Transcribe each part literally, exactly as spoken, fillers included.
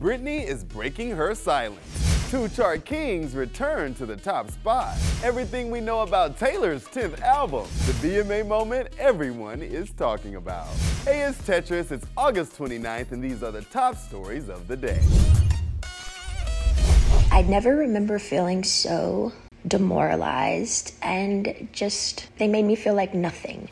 Britney is breaking her silence. Two chart kings return to the top spot. Everything we know about Taylor's tenth album. The V M A moment everyone is talking about. Hey, it's Tetris. It's August twenty-ninth, and these are the top stories of the day. I never remember feeling so demoralized, and just, they made me feel like nothing.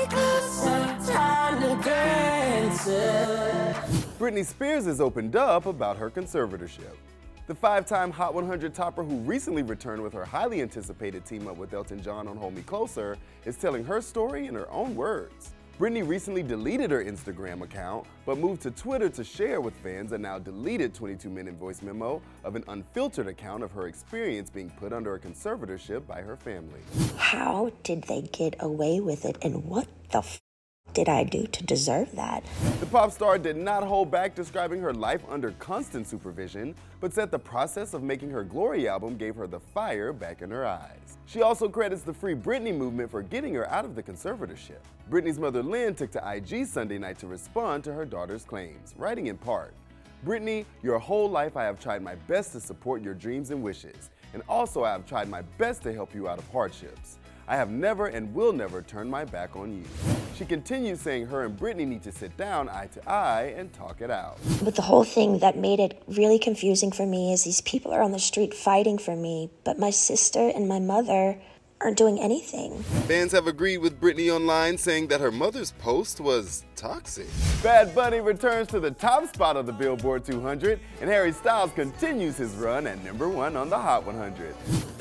Britney Spears has opened up about her conservatorship. The five-time Hot one hundred topper, who recently returned with her highly anticipated team-up with Elton John on Hold Me Closer, is telling her story in her own words. Britney recently deleted her Instagram account, but moved to Twitter to share with fans a now deleted twenty-two minute voice memo of an unfiltered account of her experience being put under a conservatorship by her family. How did they get away with it, and what the f did I do to deserve that? The pop star did not hold back describing her life under constant supervision, but said the process of making her Glory album gave her the fire back in her eyes. She also credits the Free Britney movement for getting her out of the conservatorship. Britney's mother Lynn took to I G Sunday night to respond to her daughter's claims, writing in part, "Britney, your whole life I have tried my best to support your dreams and wishes, and also I have tried my best to help you out of hardships. I have never and will never turn my back on you." She continues saying her and Britney need to sit down eye to eye and talk it out. But the whole thing that made it really confusing for me is these people are on the street fighting for me, but my sister and my mother aren't doing anything. Fans have agreed with Britney online, saying that her mother's post was toxic. Bad Bunny returns to the top spot of the Billboard two hundred, and Harry Styles continues his run at number one on the Hot one hundred.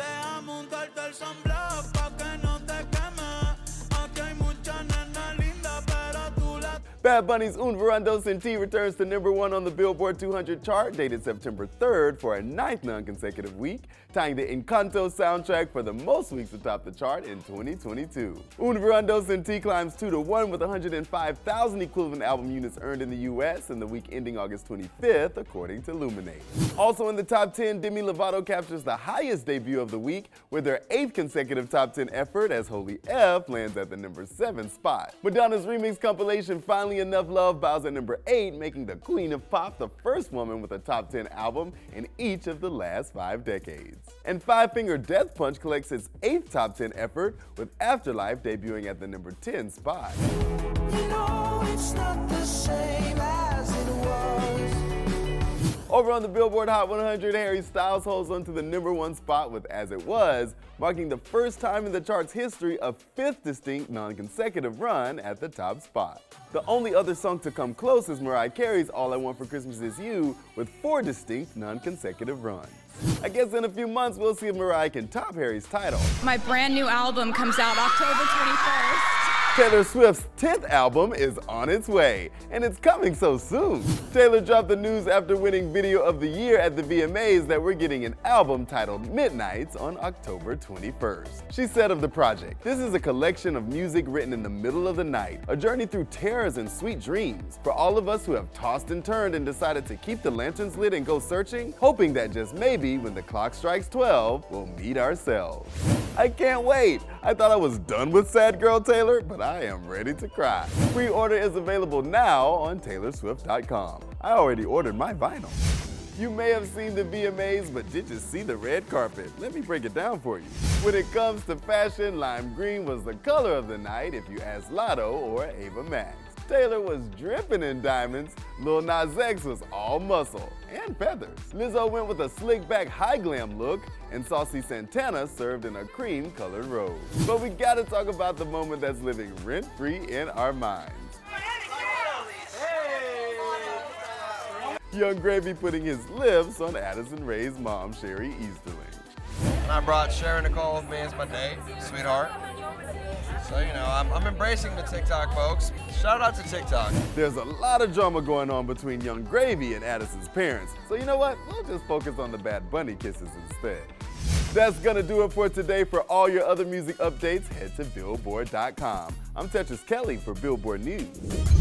Bad Bunny's Un Verano Sin Ti returns to number one on the Billboard two hundred chart, dated September third, for a ninth non-consecutive week, tying the Encanto soundtrack for the most weeks atop the chart in twenty twenty-two. Un Verano Sin Ti climbs two to one with one hundred five thousand equivalent album units earned in the U S in the week ending August twenty-fifth, according to Luminate. Also in the top ten, Demi Lovato captures the highest debut of the week with her eighth consecutive top ten effort, as Holy F lands at the number seven spot. Madonna's remix compilation Finally Enough Love bows at number eight, making the Queen of Pop the first woman with a top ten album in each of the last five decades. And Five Finger Death Punch collects its eighth top ten effort, with Afterlife debuting at the number ten spot. You know it's not the same as it was. Over on the Billboard Hot one hundred, Harry Styles holds on to the number one spot with As It Was, marking the first time in the chart's history a fifth distinct non-consecutive run at the top spot. The only other song to come close is Mariah Carey's All I Want for Christmas Is You, with four distinct non-consecutive runs. I guess in a few months we'll see if Mariah can top Harry's title. My brand new album comes out October twenty-first. Taylor Swift's tenth album is on its way, and it's coming so soon. Taylor dropped the news after winning Video of the Year at the V M As that we're getting an album titled Midnights on October twenty-first. She said of the project, "This is a collection of music written in the middle of the night, a journey through terrors and sweet dreams. For all of us who have tossed and turned and decided to keep the lanterns lit and go searching, hoping that just maybe when the clock strikes twelve, we'll meet ourselves." I can't wait. I thought I was done with Sad Girl Taylor, but I am ready to cry. Pre-order is available now on Taylor Swift dot com. I already ordered my vinyl. You may have seen the V M As, but did you see the red carpet? Let me break it down for you. When it comes to fashion, lime green was the color of the night if you ask Lotto or Ava Max. Taylor was dripping in diamonds, Lil Nas X was all muscle and feathers. Lizzo went with a slick back high glam look, and Saucy Santana served in a cream colored robe. But we gotta talk about the moment that's living rent free in our minds. Young Gravy putting his lips on Addison Rae's mom, Sherry Easterling. And I brought Sharon Nicole with me as my date, sweetheart. So, you know, I'm, I'm embracing the TikTok folks. Shout out to TikTok. There's a lot of drama going on between Young Gravy and Addison's parents. So you know what? We'll just focus on the Bad Bunny kisses instead. That's gonna do it for today. For all your other music updates, head to Billboard dot com. I'm Tetris Kelly for Billboard News.